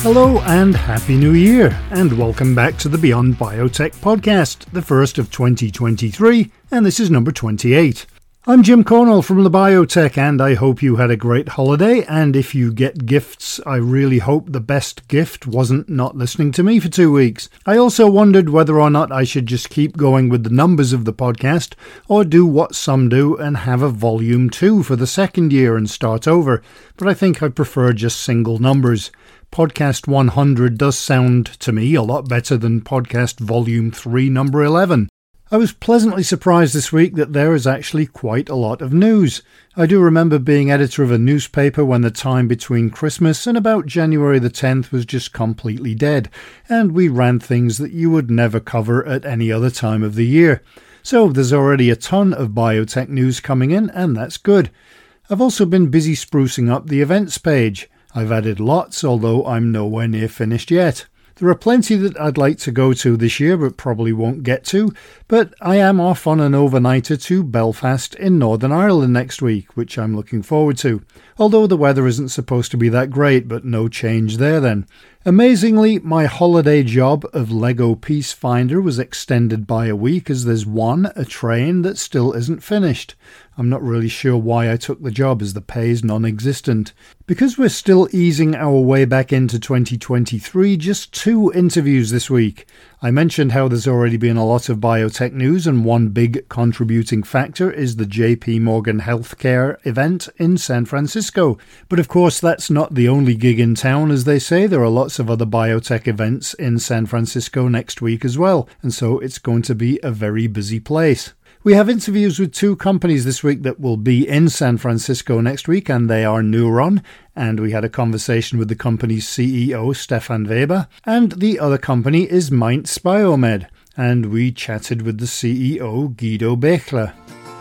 Hello and Happy New Year, and welcome back to the Beyond Biotech podcast, the first of 2023, and this is number 28. I'm Jim Cornell from La Biotech, and I hope you had a great holiday, and if you get gifts, I really hope the best gift wasn't not listening to me for 2 weeks. I also wondered whether or not I should just keep going with the numbers of the podcast, or do what some do and have a volume 2 for the second year and start over, but I think I prefer just single numbers. Podcast 100 does sound, to me, a lot better than Podcast Volume 3, Number 11. I was pleasantly surprised this week that there is actually quite a lot of news. I do remember being editor of a newspaper when the time between Christmas and about January the 10th was just completely dead, and we ran things that you would never cover at any other time of the year. So there's already a ton of biotech news coming in, and that's good. I've also been busy sprucing up the events page. I've added lots, although I'm nowhere near finished yet. There are plenty that I'd like to go to this year, but probably won't get to, but I am off on an overnighter to Belfast in Northern Ireland next week, which I'm looking forward to, although the weather isn't supposed to be that great, but no change there then. Amazingly, my holiday job of Lego Piece Finder was extended by a week as there's a train that still isn't finished. I'm not really sure why I took the job as the pay is non-existent. Because we're still easing our way back into 2023, just 2 interviews this week. I mentioned how there's already been a lot of biotech news, and one big contributing factor is the JP Morgan Healthcare event in San Francisco. But of course that's not the only gig in town, as they say. There are lots of other biotech events in San Francisco next week as well, and so it's going to be a very busy place. We have interviews with 2 companies this week that will be in San Francisco next week, and they are Neuron, and we had a conversation with the company's CEO, Stefan Weber, and the other company is Mainz Biomed, and we chatted with the CEO, Guido Bechler.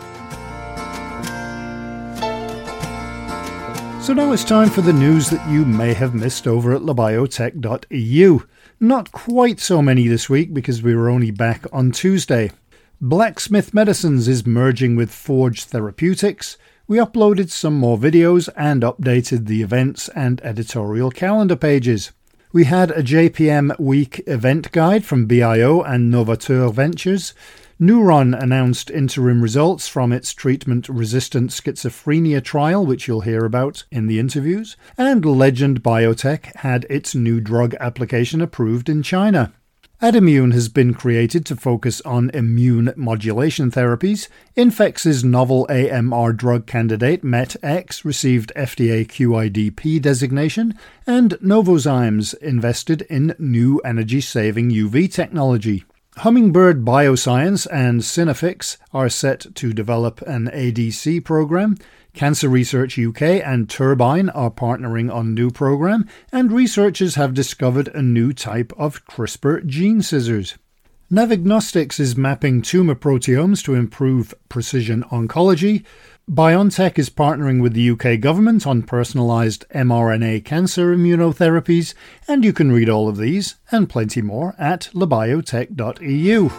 So now it's time for the news that you may have missed over at labiotech.eu. Not quite so many this week because we were only back on Tuesday. Blacksmith Medicines is merging with Forge Therapeutics. We uploaded some more videos and updated the events and editorial calendar pages. We had a JPM Week event guide from BIO and Novateur Ventures. Neuron announced interim results from its treatment-resistant schizophrenia trial, which you'll hear about in the interviews. And Legend Biotech had its new drug application approved in China. Adimmune has been created to focus on immune modulation therapies. Infex's novel AMR drug candidate MET-X received FDA QIDP designation, and Novozymes invested in new energy-saving UV technology. Hummingbird Bioscience and Synaffix are set to develop an ADC program. Cancer Research UK and Turbine are partnering on a new program, and researchers have discovered a new type of CRISPR gene scissors. Navignostics is mapping tumour proteomes to improve precision oncology. BioNTech is partnering with the UK government on personalised mRNA cancer immunotherapies, and you can read all of these and plenty more at labiotech.eu.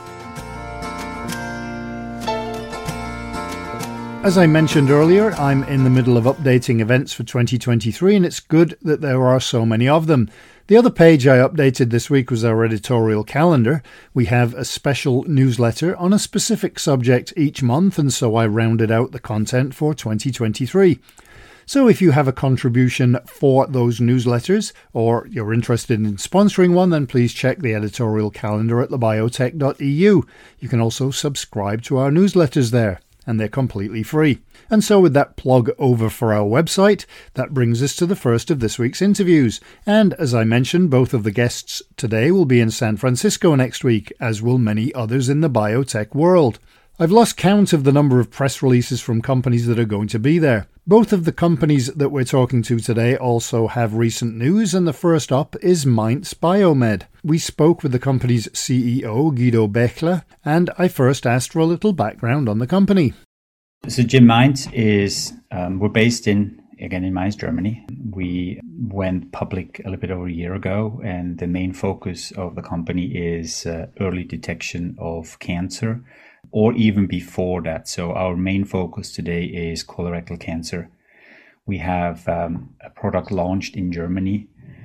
As I mentioned earlier, I'm in the middle of updating events for 2023, and it's good that there are so many of them. The other page I updated this week was our editorial calendar. We have a special newsletter on a specific subject each month, and so I rounded out the content for 2023. So if you have a contribution for those newsletters, or you're interested in sponsoring one, then please check the editorial calendar at labiotech.eu. You can also subscribe to our newsletters there, and they're completely free. And so with that plug over for our website, that brings us to the first of this week's interviews. And as I mentioned, both of the guests today will be in San Francisco next week, as will many others in the biotech world. I've lost count of the number of press releases from companies that are going to be there. Both of the companies that we're talking to today also have recent news, and the first up is Mainz Biomed. We spoke with the company's CEO, Guido Bechler, and I first asked for a little background on the company. So Jim, Mainz is, we're based in Mainz, Germany. We went public a little bit over a year ago, and the main focus of the company is early detection of cancer, or even before that. So our main focus today is colorectal cancer. We have a product launched in Germany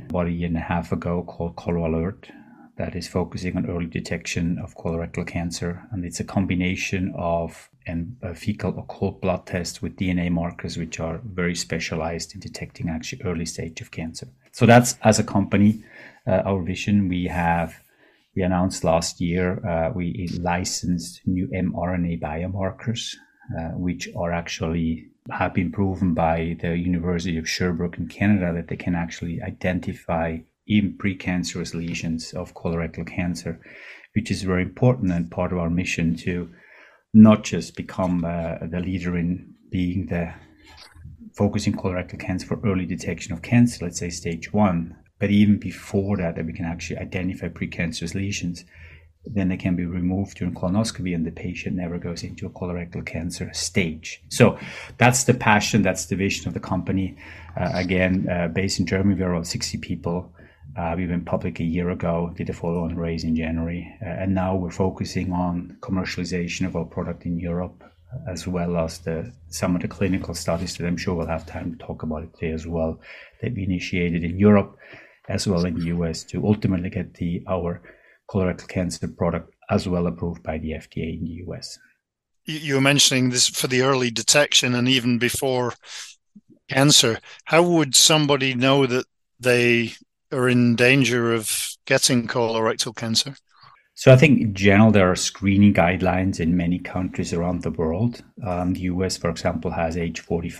about a year and a half ago called ColoAlert that is focusing on early detection of colorectal cancer. And it's a combination of a fecal occult blood test with DNA markers, which are very specialized in detecting actually early stage of cancer. So that's, as a company, our vision. We announced last year, we licensed new mRNA biomarkers, which are actually have been proven by the University of Sherbrooke in Canada that they can actually identify even precancerous lesions of colorectal cancer, which is very important and part of our mission to not just become the leader in being the focusing colorectal cancer for early detection of cancer, let's say stage 1, but even before that we can actually identify precancerous lesions. Then they can be removed during colonoscopy and the patient never goes into a colorectal cancer stage. So that's the passion, that's the vision of the company. Based in Germany, we're about 60 people. We went public a year ago, did a follow-on raise in January, and now we're focusing on commercialization of our product in Europe, as well as some of the clinical studies that I'm sure we'll have time to talk about it today as well, that we initiated in Europe as well in the US to ultimately get our colorectal cancer product as well approved by the FDA in the US. You were mentioning this for the early detection and even before cancer. How would somebody know that they are in danger of getting colorectal cancer? So I think in general, there are screening guidelines in many countries around the world. The US, for example, has age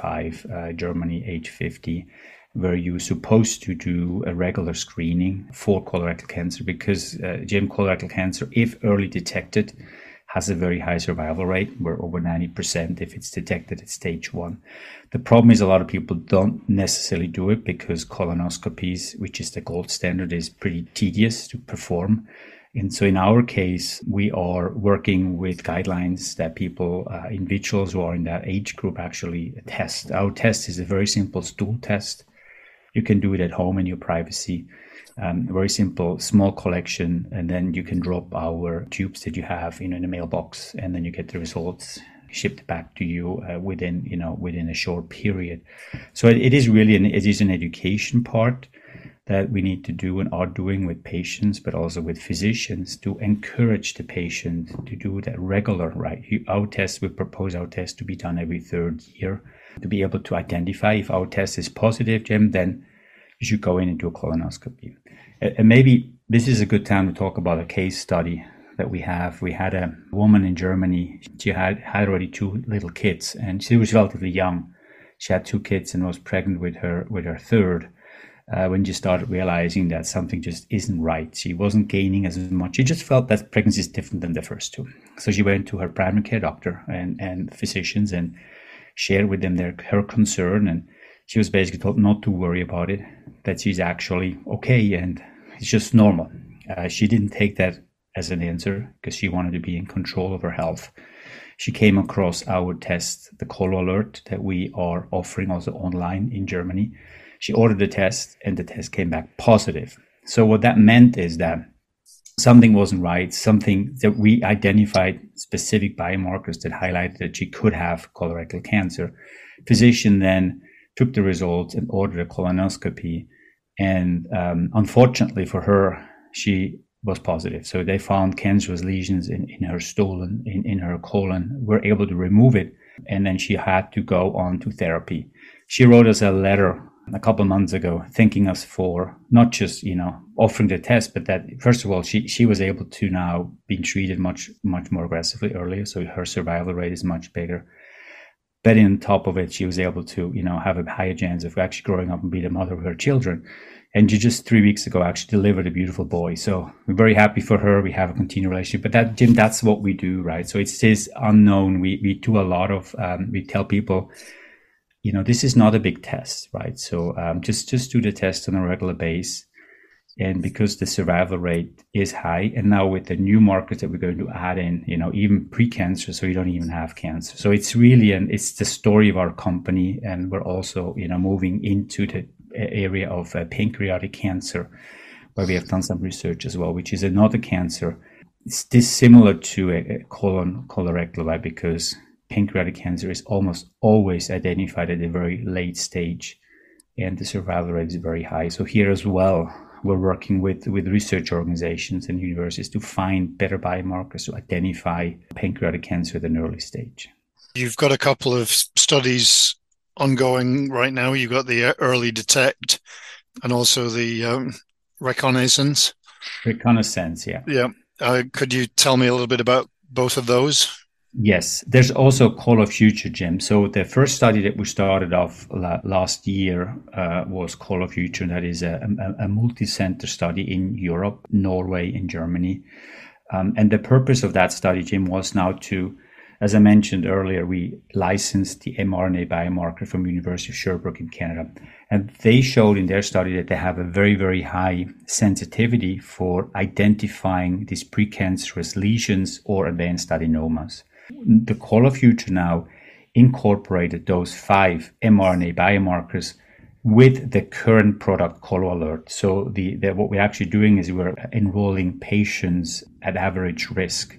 45, Germany age 50, where you're supposed to do a regular screening for colorectal cancer because colorectal cancer, if early detected, has a very high survival rate. We're over 90% if it's detected at stage 1. The problem is a lot of people don't necessarily do it because colonoscopies, which is the gold standard, is pretty tedious to perform. And so in our case, we are working with guidelines that people, individuals who are in that age group actually test. Our test is a very simple stool test. You can do it at home in your privacy. Very simple, small collection, and then you can drop our tubes that you have in a mailbox, and then you get the results shipped back to you within a short period. So it is really an education part that we need to do and are doing with patients, but also with physicians to encourage the patient to do that regular, right? We propose our test to be done every third year to be able to identify if our test is positive, Jim, then you should go in and do a colonoscopy. And maybe this is a good time to talk about a case study that we have. We had a woman in Germany. She had already 2 little kids, and she was relatively young. She had 2 kids and was pregnant with her third. When she started realizing that something just isn't right. She wasn't gaining as much. She just felt that pregnancy is different than the first 2. So she went to her primary care doctor and physicians and shared with them her concern. And she was basically told not to worry about it, that she's actually okay and it's just normal. She didn't take that as an answer because she wanted to be in control of her health. She came across our test, the ColoAlert, that we are offering also online in Germany. She ordered the test and the test came back positive. So what that meant is that something wasn't right, something that we identified specific biomarkers that highlighted that she could have colorectal cancer. Physician then took the results and ordered a colonoscopy. And unfortunately for her, she was positive. So they found cancerous lesions in her stool and in her colon, were able to remove it. And then she had to go on to therapy. She wrote us a letter a couple of months ago, thanking us for not just, offering the test, but that first of all, she was able to now be treated much more aggressively earlier. So her survival rate is much bigger. But on top of it, she was able to, have a higher chance of actually growing up and be the mother of her children. And she just 3 weeks ago actually delivered a beautiful boy. So we're very happy for her. We have a continued relationship. But Jim, that's what we do, right? So it is unknown. We do a lot of, we tell people, this is not a big test, right? So just do the test on a regular basis. And because the survival rate is high, and now with the new markers that we're going to add in, even pre-cancer, so you don't even have cancer. So it's really, it's the story of our company. And we're also, moving into the area of pancreatic cancer, where we have done some research as well, which is another cancer. It's dissimilar to a colorectal, right? Because pancreatic cancer is almost always identified at a very late stage. and the survival rate is very high. So here as well, we're working with research organizations and universities to find better biomarkers to identify pancreatic cancer at an early stage. You've got a couple of studies ongoing right now. You've got the early detect and also the reconnaissance. Reconnaissance, yeah. Yeah. Could you tell me a little bit about both of those? Yes, there's also Call of Future, Jim. So the first study that we started off last year was Call of Future. That is a multi-center study in Europe, Norway, and Germany. And the purpose of that study, Jim, was now to, as I mentioned earlier, we licensed the mRNA biomarker from University of Sherbrooke in Canada. And they showed in their study that they have a very, very high sensitivity for identifying these precancerous lesions or advanced adenomas. The Call of Future now incorporated those 5 mRNA biomarkers with the current product ColoAlert. So what we're actually doing is we're enrolling patients at average risk,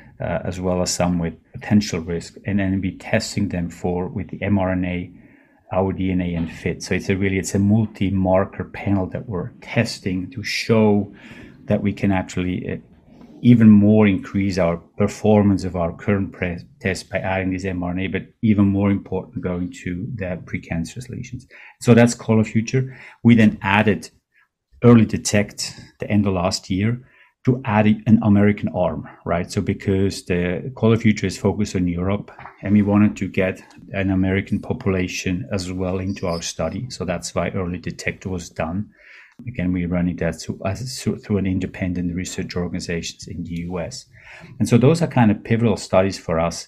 as well as some with potential risk, and then be testing them with the mRNA, our DNA, and FIT. So it's a multi-marker panel that we're testing to show that we can actually even more increase our performance of our current test by adding this mRNA, but even more important, going to the precancerous lesions. So that's Call of Future. We then added Early Detect the end of last year to add an American arm, right? So because the Call of Future is focused on Europe, and we wanted to get an American population as well into our study. So that's why Early Detect was done. Again, we're running that through an independent research organizations in the US. And so those are kind of pivotal studies for us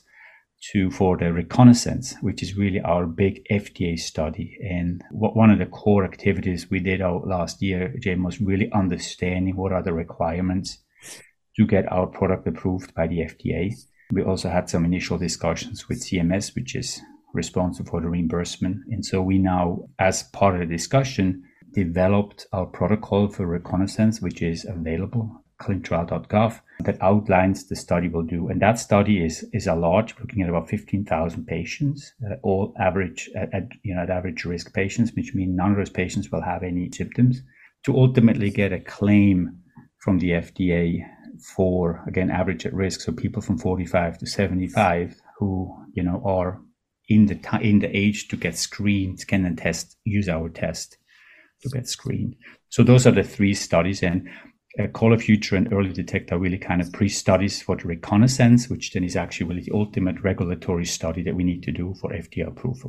for the reconnaissance, which is really our big FDA study. And one of the core activities we did last year, Jim, was really understanding what are the requirements to get our product approved by the FDA. We also had some initial discussions with CMS, which is responsible for the reimbursement. And so we now, as part of the discussion, developed our protocol for reconnaissance, which is available, clinicaltrials.gov, that outlines the study we'll do. And that study is a large, looking at about 15,000 patients, all average at average risk patients, which means none of those patients will have any symptoms, to ultimately get a claim from the FDA for, again, average at risk. So people from 45 to 75 who, are in the age to get screened can then use our test to get screened. So those are the 3 studies, and Call of Future and Early Detect are really kind of pre-studies for the reconnaissance, which then is actually really the ultimate regulatory study that we need to do for FDA approval.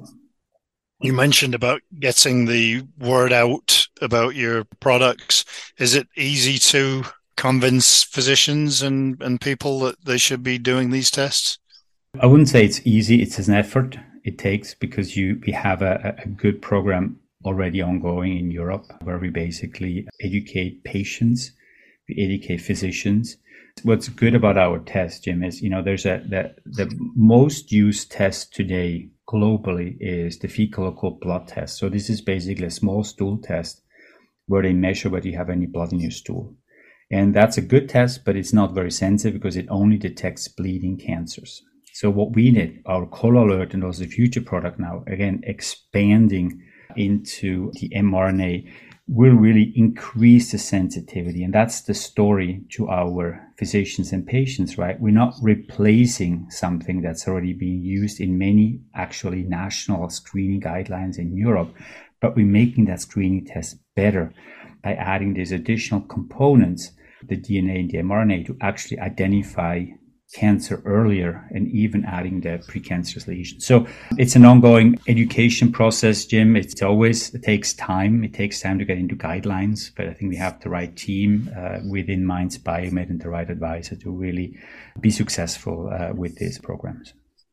You mentioned about getting the word out about your products. Is it easy to convince physicians and people that they should be doing these tests? I wouldn't say it's easy. It's an effort it takes, because we have a good program already ongoing in Europe, where we basically educate patients, we educate physicians. What's good about our test, Jim, is there's the most used test today globally is the fecal occult blood test. So this is basically a small stool test where they measure whether you have any blood in your stool, and that's a good test, but it's not very sensitive because it only detects bleeding cancers. So what we did, our ColoAlert and also the future product now, again expanding into the mRNA, will really increase the sensitivity. And that's the story to our physicians and patients, right? We're not replacing something that's already being used in many actually national screening guidelines in Europe, but we're making that screening test better by adding these additional components, the DNA and the mRNA, to actually identify cancer earlier, and even adding the precancerous lesions. So it's an ongoing education process, Jim. It takes time. It takes time to get into guidelines, but I think we have the right team within Minds Biomed and the right advisor to really be successful with these programs.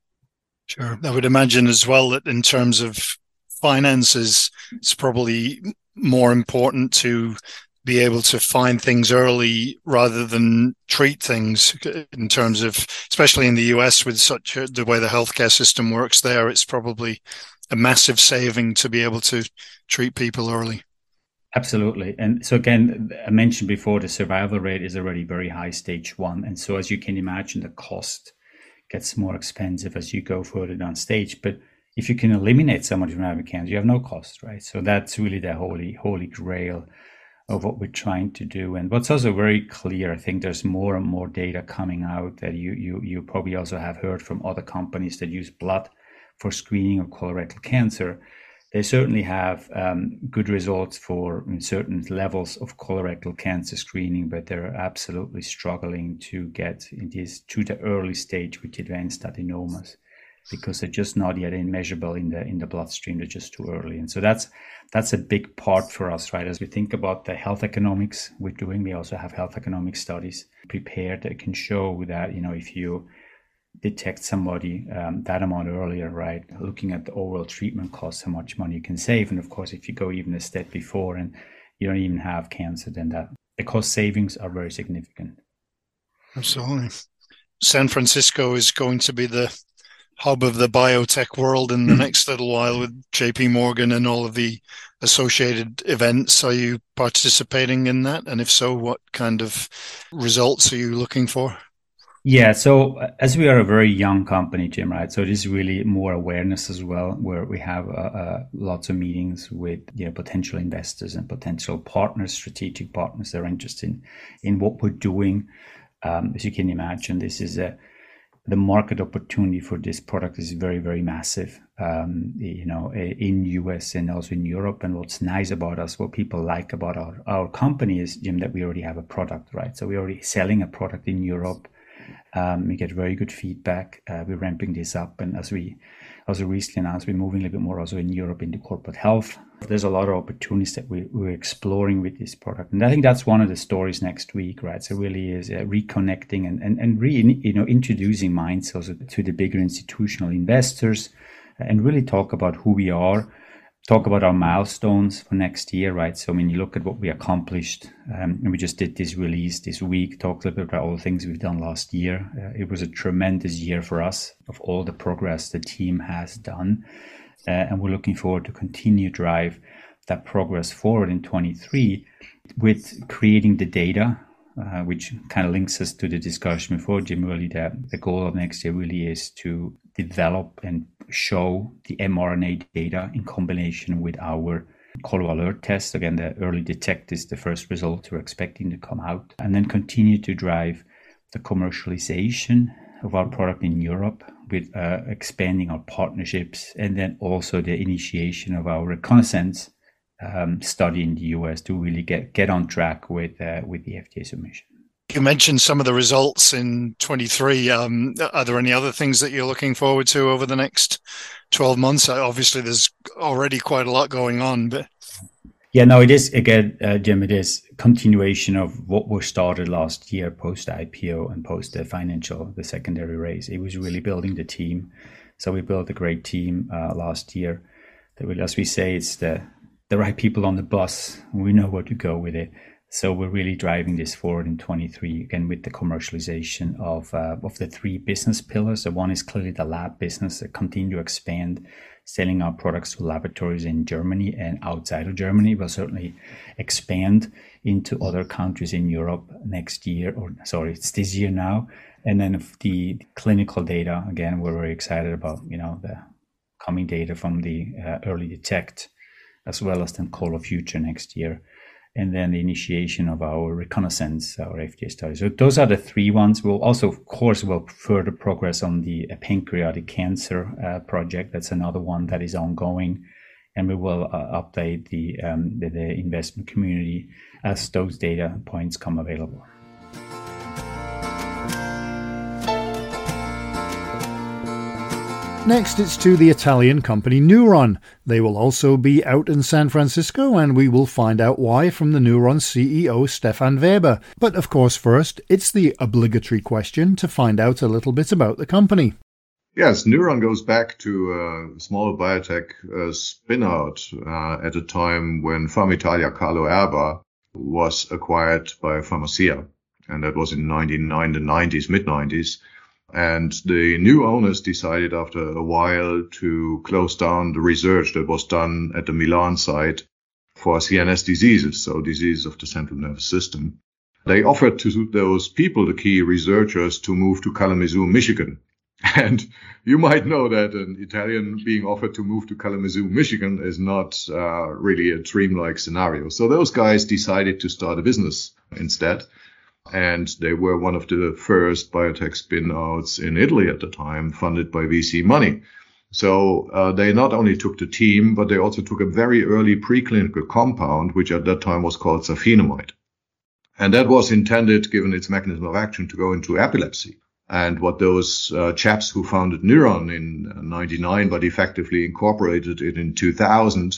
Sure. I would imagine as well that in terms of finances, it's probably more important to be able to find things early rather than treat things, in terms of, especially in the US with the way the healthcare system works there, it's probably a massive saving to be able to treat people early. Absolutely. And so again, I mentioned before, the survival rate is already very high, stage 1. And so as you can imagine, the cost gets more expensive as you go further down stage. But if you can eliminate somebody from having cancer, you have no cost, right? So that's really the holy grail of what we're trying to do. And what's also very clear, I think there's more and more data coming out that you probably also have heard from other companies that use blood for screening of colorectal cancer. They certainly have good results for certain levels of colorectal cancer screening, but they're absolutely struggling to get to the early stage with advanced adenomas, because they're just not yet immeasurable in the bloodstream. They're just too early. And so that's a big part for us, right? As we think about the health economics we're doing, we also have health economic studies prepared that can show that, if you detect somebody that amount earlier, right, looking at the overall treatment costs, how much money you can save. And of course, if you go even a step before and you don't even have cancer, then the cost savings are very significant. Absolutely. San Francisco is going to be the hub of the biotech world in the next little while with JP Morgan and all of the associated events. Are you participating in that? And if so, what kind of results are you looking for? Yeah, so as we are a very young company, Jim, right? So it is really more awareness as well, where we have lots of meetings with potential investors and potential partners, strategic partners that are interested in what we're doing. As you can imagine, this is the market opportunity for this product is very, very massive, in US and also in Europe. And what's nice about us, what people like about our company is, Jim, that we already have a product, right? So we're already selling a product in Europe. We get very good feedback. We're ramping this up. And as we also recently announced, we're moving a little bit more also in Europe into corporate health. There's a lot of opportunities that we're exploring with this product. And I think that's one of the stories next week, right? So really is reconnecting and introducing Minds also to the bigger institutional investors and really talk about who we are, talk about our milestones for next year, right? So when you look at what we accomplished, and we just did this release this week, talked a little bit about all the things we've done last year. It was a tremendous year for us of all the progress the team has done. And we're looking forward to continue to drive that progress forward in 23 with creating the data, which kind of links us to the discussion before, Jim. Really, the goal of next year really is to develop and show the mRNA data in combination with our Colo Alert test. Again, the early detect is the first result we're expecting to come out, and then continue to drive the commercialization of our product in Europe with expanding our partnerships, and then also the initiation of our reconnaissance study in the US to really get on track with the FDA submission. You mentioned some of the results in 23. Are there any other things that you're looking forward to over the next 12 months? Obviously, there's already quite a lot going on, but... Yeah, no, it is, again, Jim, it is continuation of what was started last year, post-IPO and post the secondary raise. It was really building the team. So we built a great team last year. That will, as we say, it's the right people on the bus. We know where to go with it. So we're really driving this forward in 23, again, with the commercialization of the three business pillars. So one is clearly the lab business that continue to expand, selling our products to laboratories in Germany and outside of Germany. We'll certainly expand into other countries in Europe next year, it's this year now. And then the clinical data, again, we're very excited about, the coming data from the early detect, as well as then Colo Future next year. And then the initiation of our reconnaissance, our FDA study. So those are the three ones. We'll also, of course, will further progress on the pancreatic cancer project. That's another one that is ongoing. And we will update the investment community as those data points come available. Next, it's to the Italian company Neuron. They will also be out in San Francisco, and we will find out why from the Neuron CEO Stefan Weber. But of course, first, it's the obligatory question to find out a little bit about the company. Yes, Neuron goes back to a small biotech spin-out at a time when Pharmitalia Carlo Erba was acquired by Pharmacia. And that was in the mid-90s. And the new owners decided after a while to close down the research that was done at the Milan site for CNS diseases, so diseases of the central nervous system. They offered to those people, the key researchers, to move to Kalamazoo, Michigan. And you might know that an Italian being offered to move to Kalamazoo, Michigan is not really a dreamlike scenario. So those guys decided to start a business instead. And they were one of the first biotech spin-outs in Italy at the time, funded by VC money. So they not only took the team, but they also took a very early preclinical compound, which at that time was called safinamide. And that was intended, given its mechanism of action, to go into epilepsy. And what those chaps who founded Neuron in 99, but effectively incorporated it in 2000,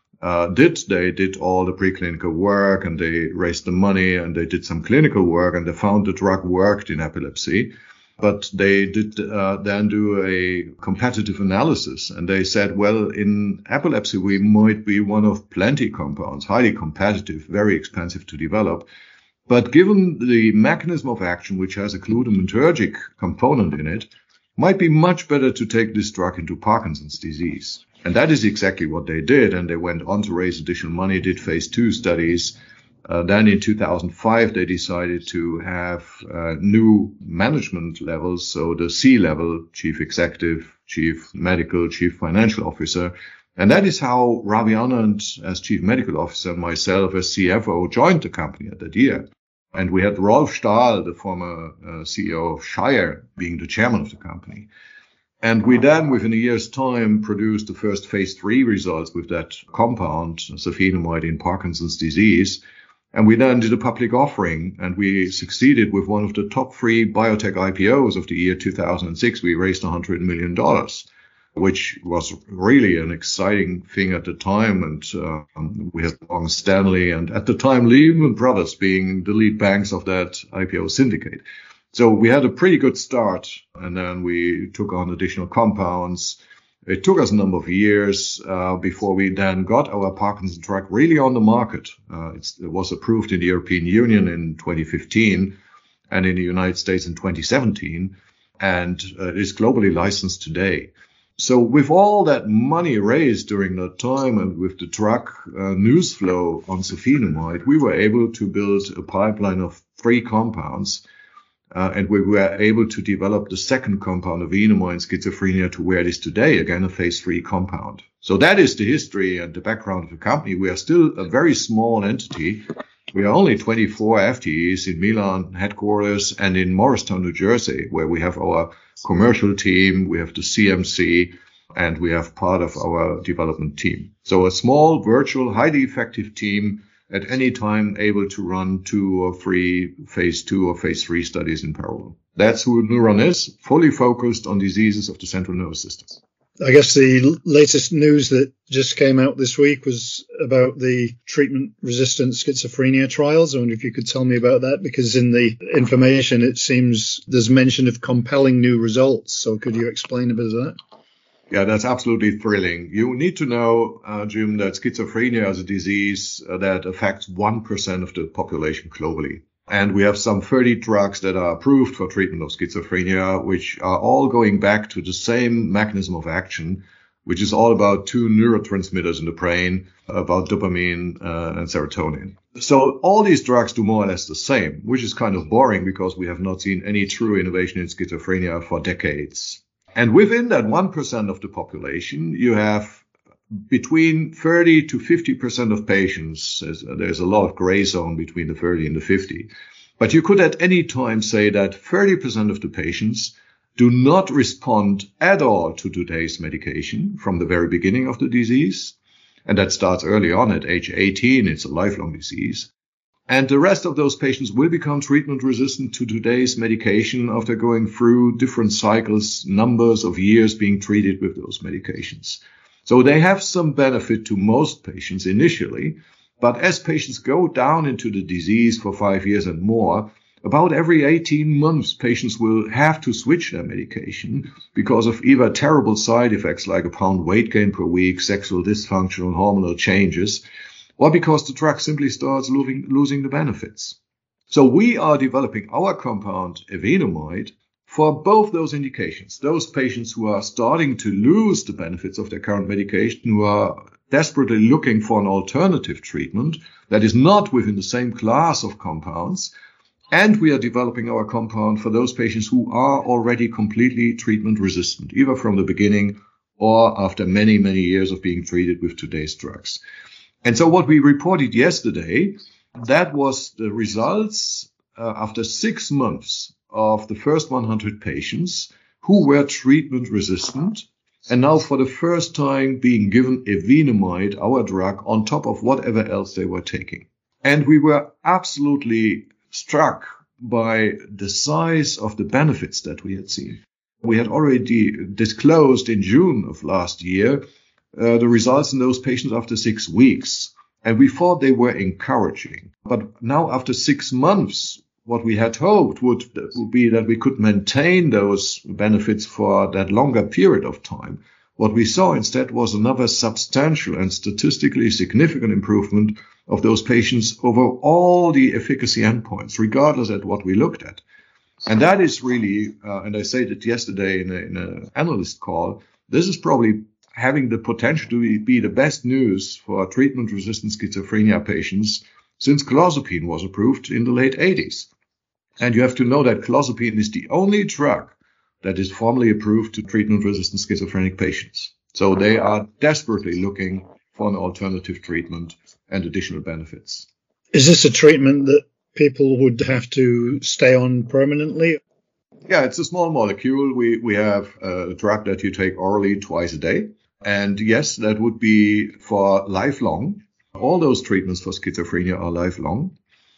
they did all the preclinical work, and they raised the money, and they did some clinical work, and they found the drug worked in epilepsy. But they did then do a competitive analysis, and they said, well, in epilepsy, we might be one of plenty compounds, highly competitive, very expensive to develop. But given the mechanism of action, which has a glutamatergic component in it, might be much better to take this drug into Parkinson's disease. And that is exactly what they did. And they went on to raise additional money, did phase 2 studies. Then in 2005, they decided to have new management levels. So the C-level, chief executive, chief medical, chief financial officer. And that is how Ravi Anand, as chief medical officer, and myself as CFO, joined the company at that year. And we had Rolf Stahl, the former CEO of Shire, being the chairman of the company. And we then, within a year's time, produced the first phase 3 results with that compound, safinamide, in Parkinson's disease. And we then did a public offering, and we succeeded with one of the top 3 biotech IPOs of the year 2006. We raised $100 million, which was really an exciting thing at the time. And we had Morgan Stanley and at the time Lehman Brothers being the lead banks of that IPO syndicate. So we had a pretty good start, and then we took on additional compounds. It took us a number of years before we then got our Parkinson's drug really on the market. It was approved in the European Union in 2015 and in the United States in 2017, and it is globally licensed today. So with all that money raised during that time and with the drug news flow on safinamide, we were able to build a pipeline of 3 compounds. And we were able to develop the second compound, evenamide, schizophrenia, to where it is today, again, a phase 3 compound. So that is the history and the background of the company. We are still a very small entity. We are only 24 FTEs in Milan headquarters and in Morristown, New Jersey, where we have our commercial team, we have the CMC, and we have part of our development team. So a small, virtual, highly effective team at any time able to run 2 or 3 phase 2 or phase 3 studies in parallel. That's who Neuron is, fully focused on diseases of the central nervous system. I guess the latest news that just came out this week was about the treatment-resistant schizophrenia trials. I wonder if you could tell me about that, because in the information it seems there's mention of compelling new results. So could you explain a bit of that? Yeah, that's absolutely thrilling. You need to know, Jim, that schizophrenia is a disease that affects 1% of the population globally. And we have some 30 drugs that are approved for treatment of schizophrenia, which are all going back to the same mechanism of action, which is all about 2 neurotransmitters in the brain, about dopamine and serotonin. So all these drugs do more or less the same, which is kind of boring because we have not seen any true innovation in schizophrenia for decades. And within that 1% of the population, you have between 30 to 50% of patients. There's a lot of gray zone between the 30 and the 50. But you could at any time say that 30% of the patients do not respond at all to today's medication from the very beginning of the disease. And that starts early on at age 18. It's a lifelong disease. And the rest of those patients will become treatment resistant to today's medication after going through different cycles, numbers of years being treated with those medications. So they have some benefit to most patients initially, but as patients go down into the disease for 5 years and more, about every 18 months, patients will have to switch their medication because of either terrible side effects like a pound weight gain per week, sexual dysfunction, or hormonal changes, or because the drug simply starts losing the benefits. So we are developing our compound, evenamide, for both those indications. Those patients who are starting to lose the benefits of their current medication, who are desperately looking for an alternative treatment that is not within the same class of compounds, And we are developing our compound for those patients who are already completely treatment resistant, either from the beginning or after many, many years of being treated with today's drugs. And so what we reported yesterday, that was the results after 6 months of the first 100 patients who were treatment resistant and now for the first time being given evenamide, our drug, on top of whatever else they were taking. And we were absolutely struck by the size of the benefits that we had seen. We had already disclosed in June of last year the results in those patients after 6 weeks, and we thought they were encouraging. But now after 6 months, what we had hoped would be that we could maintain those benefits for that longer period of time. What we saw instead was another substantial and statistically significant improvement of those patients over all the efficacy endpoints, regardless of what we looked at. And that is really, and I said it yesterday in an analyst call, this is probably having the potential to be the best news for treatment-resistant schizophrenia patients since clozapine was approved in the late 80s. And you have to know that clozapine is the only drug that is formally approved to treatment-resistant schizophrenic patients. So they are desperately looking for an alternative treatment and additional benefits. Is this a treatment that people would have to stay on permanently? Yeah, it's a small molecule. We have a drug that you take orally twice a day. And yes, that would be for lifelong. All those treatments for schizophrenia are lifelong.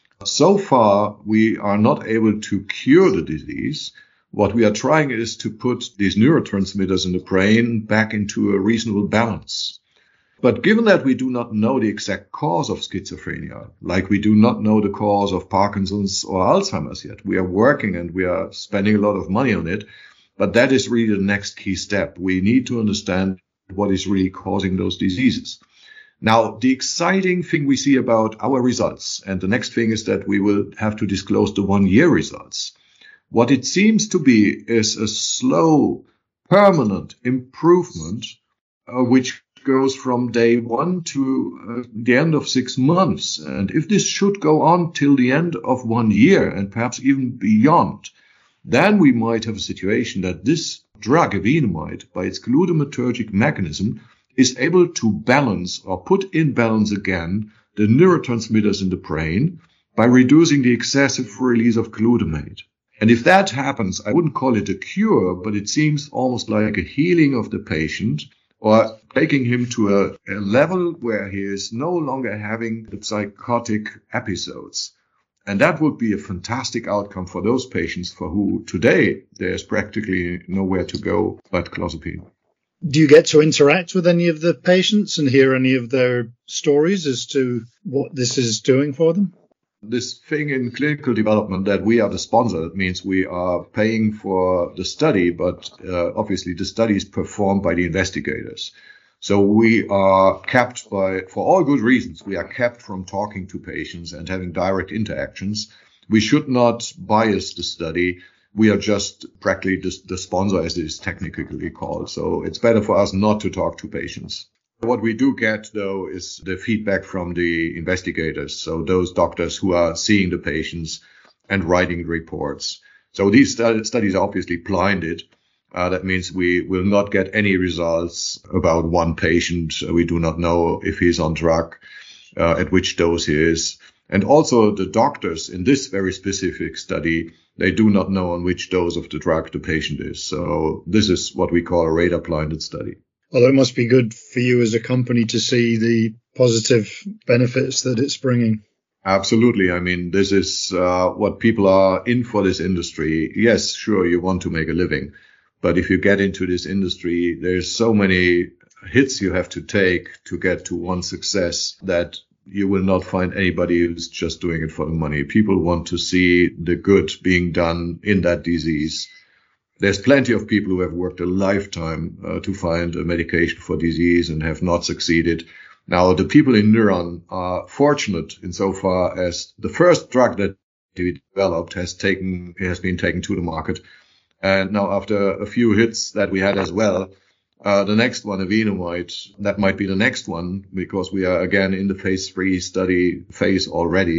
So far, we are not able to cure the disease. What we are trying is to put these neurotransmitters in the brain back into a reasonable balance. But given that we do not know the exact cause of schizophrenia, like we do not know the cause of Parkinson's or Alzheimer's yet, we are working and we are spending a lot of money on it. But that is really the next key step. We need to understand what is really causing those diseases. Now, the exciting thing we see about our results, and the next thing is that we will have to disclose the 1-year results. What it seems to be is a slow, permanent improvement, which goes from day 1 to the end of 6 months. And if this should go on till the end of 1 year and perhaps even beyond, then we might have a situation that this drug, evenamide, by its glutamatergic mechanism, is able to balance or put in balance again the neurotransmitters in the brain by reducing the excessive release of glutamate. And if that happens, I wouldn't call it a cure, but it seems almost like a healing of the patient, or taking him to a level where he is no longer having the psychotic episodes. And that would be a fantastic outcome for those patients for who today there's practically nowhere to go but clozapine. Do you get to interact with any of the patients and hear any of their stories as to what this is doing for them? This thing in clinical development that we are the sponsor, that means we are paying for the study, but obviously the study is performed by the investigators. So we are kept for all good reasons, we are kept from talking to patients and having direct interactions. We should not bias the study. We are just practically the sponsor, as it is technically called. So it's better for us not to talk to patients. What we do get, though, is the feedback from the investigators. So those doctors who are seeing the patients and writing reports. So these studies are obviously blinded. That means we will not get any results about one patient. We do not know if he's on drug, at which dose he is. And also the doctors in this very specific study, they do not know on which dose of the drug the patient is. So this is what we call a radar-blinded study. Although it must be good for you as a company to see the positive benefits that it's bringing. Absolutely. I mean, this is what people are in for this industry. Yes, sure, you want to make a living. But if you get into this industry, there's so many hits you have to take to get to one success that you will not find anybody who's just doing it for the money. People want to see the good being done in that disease. There's plenty of people who have worked a lifetime to find a medication for disease and have not succeeded. Now, the people in Newron are fortunate insofar as the first drug that we developed has been taken to the market. And now after a few hits that we had as well, the next one, evenamide, that might be the next one because we are again in the phase 3 study phase already.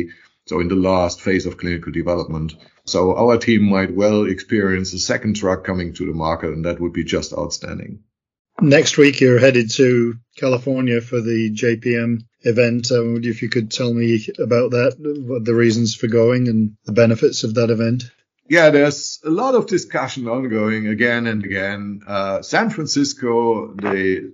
so in the last phase of clinical development. So our team might well experience a second drug coming to the market, and that would be just outstanding. Next week, you're headed to California for the JPM event. If you could tell me about that, what the reasons for going and the benefits of that event. Yeah, there's a lot of discussion ongoing again and again. San Francisco, the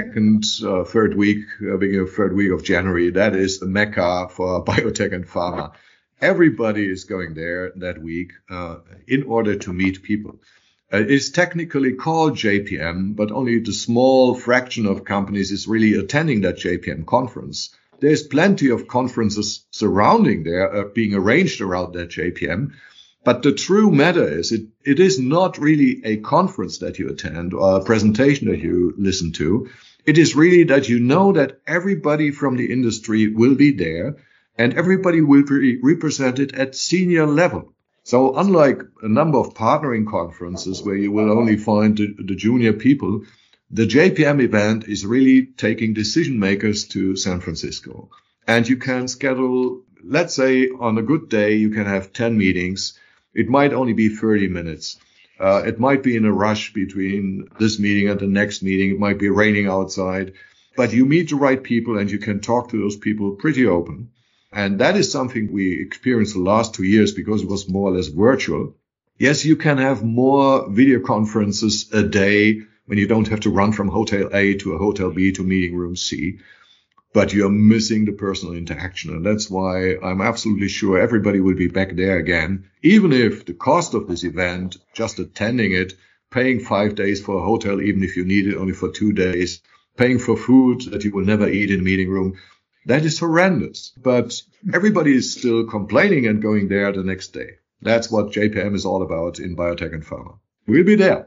third week, beginning of third week of January, that is the mecca for biotech and pharma. Everybody is going there that week in order to meet people. It's technically called JPM, but only the small fraction of companies is really attending that JPM conference. There's plenty of conferences surrounding there, being arranged around that JPM. But the true matter is it is not really a conference that you attend or a presentation that you listen to. It is really that you know that everybody from the industry will be there and everybody will be represented at senior level. So unlike a number of partnering conferences where you will only find the junior people, the JPM event is really taking decision makers to San Francisco. And you can schedule, let's say on a good day, you can have 10 meetings. It might only be 30 minutes. It might be in a rush between this meeting and the next meeting. It might be raining outside. But you meet the right people and you can talk to those people pretty open. And that is something we experienced the last 2 years because it was more or less virtual. Yes, you can have more video conferences a day when you don't have to run from hotel A to a hotel B to meeting room C. But you're missing the personal interaction. And that's why I'm absolutely sure everybody will be back there again, even if the cost of this event, just attending it, paying 5 days for a hotel, even if you need it only for 2 days, paying for food that you will never eat in the meeting room, that is horrendous. But everybody is still complaining and going there the next day. That's what JPM is all about in biotech and pharma. We'll be there.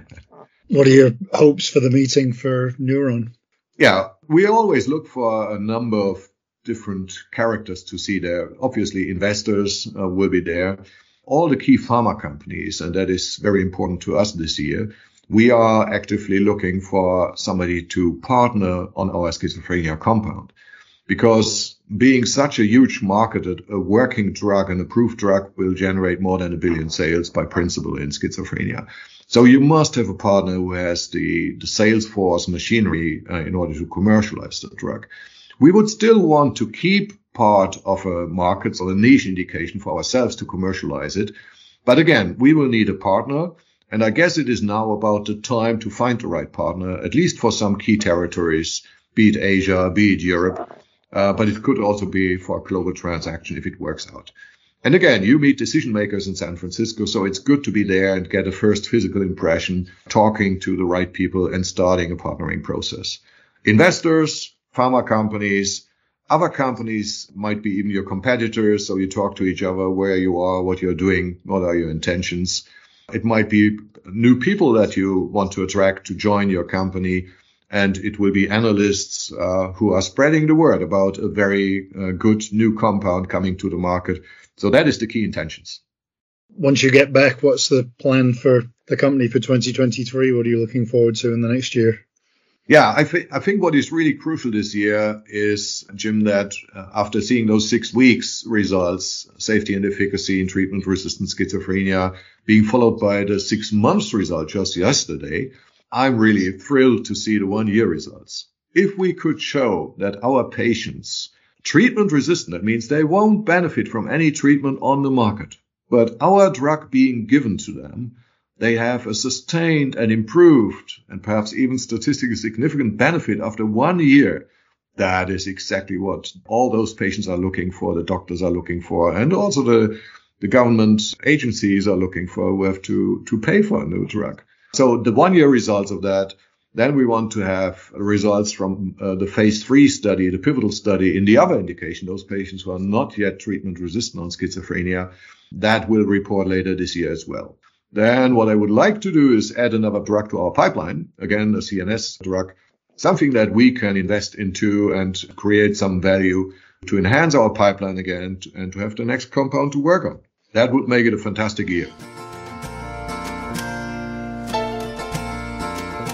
What are your hopes for the meeting for Newron? Yeah, we always look for a number of different characters to see there. Obviously, investors will be there. All the key pharma companies, and that is very important to us this year. We are actively looking for somebody to partner on our schizophrenia compound. Because being such a huge market, a working drug, an approved drug will generate more than $1 billion sales by principle in schizophrenia. So you must have a partner who has the sales force machinery in order to commercialize the drug. We would still want to keep part of a market or a niche indication for ourselves to commercialize it. But again, we will need a partner. And I guess it is now about the time to find the right partner, at least for some key territories, be it Asia, be it Europe. But it could also be for a global transaction if it works out. And again, you meet decision makers in San Francisco, so it's good to be there and get a first physical impression, talking to the right people and starting a partnering process. Investors, pharma companies, other companies might be even your competitors, so you talk to each other where you are, what you're doing, what are your intentions. It might be new people that you want to attract to join your company. And it will be analysts who are spreading the word about a very good new compound coming to the market. So that is the key intentions. Once you get back, what's the plan for the company for 2023? What are you looking forward to in the next year? Yeah, I think what is really crucial this year is, Jim, that after seeing those 6 weeks results, safety and efficacy in treatment-resistant schizophrenia, being followed by the 6 months result just yesterday, I'm really thrilled to see the 1-year results. If we could show that our patients, treatment resistant, that means they won't benefit from any treatment on the market, but our drug being given to them, they have a sustained and improved and perhaps even statistically significant benefit after 1 year. That is exactly what all those patients are looking for, the doctors are looking for, and also the government agencies are looking for who have to pay for a new drug. So the 1-year results of that, then we want to have results from the phase 3 study, the pivotal study in the other indication, those patients who are not yet treatment resistant on schizophrenia. That will report later this year as well. Then what I would like to do is add another drug to our pipeline, again, a CNS drug, something that we can invest into and create some value to enhance our pipeline again and to have the next compound to work on. That would make it a fantastic year.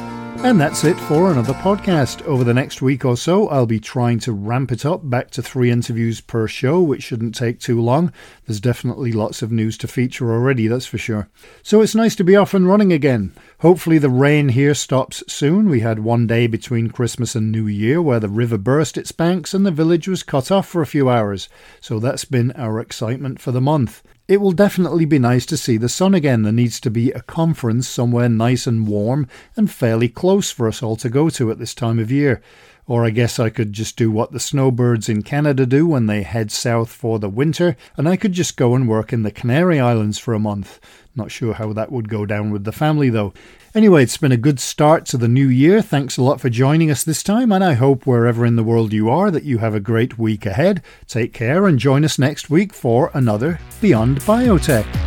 And that's it for another podcast. Over the next week or so, I'll be trying to ramp it up back to 3 interviews per show, which shouldn't take too long. There's definitely lots of news to feature already, that's for sure. So it's nice to be off and running again. Hopefully the rain here stops soon. We had one day between Christmas and New Year where the river burst its banks and the village was cut off for a few hours. So that's been our excitement for the month. It will definitely be nice to see the sun again. There needs to be a conference somewhere nice and warm and fairly close for us all to go to at this time of year. Or I guess I could just do what the snowbirds in Canada do when they head south for the winter, and I could just go and work in the Canary Islands for a month. Not sure how that would go down with the family though. Anyway, it's been a good start to the new year. Thanks a lot for joining us this time, and I hope wherever in the world you are that you have a great week ahead. Take care and join us next week for another Beyond Biotech.